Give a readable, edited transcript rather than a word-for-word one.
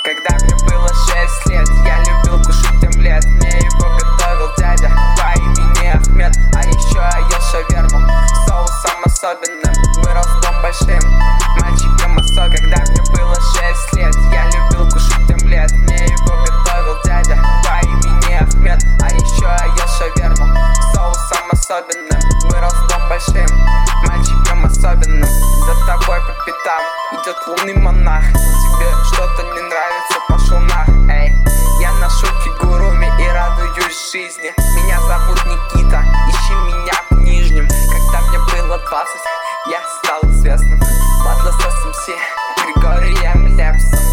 Когда мне было 6 лет, я любил кушать омлет. Мне его готовил дядя по имени Ахмед. А еще я ел шаверму с соусом особенным. Вырос дом большим, мальчиком особо. Когда мне было 6 лет, я любил кушать омлет. Мне его готовил дядя по имени Ахмед. А еще я ел шаверму с соусом особенным. Вырос дом большим, мальчиком особенным. За тобой по пятам идет лунный монах. Тебе что-то не нравится, пошел нах. Эй, я ношу фигуруми и радуюсь жизни. Меня зовут Никита, ищи меня в Нижнем. Когда мне было 20, я стал известным. Батла с МС Григорием Лепсом.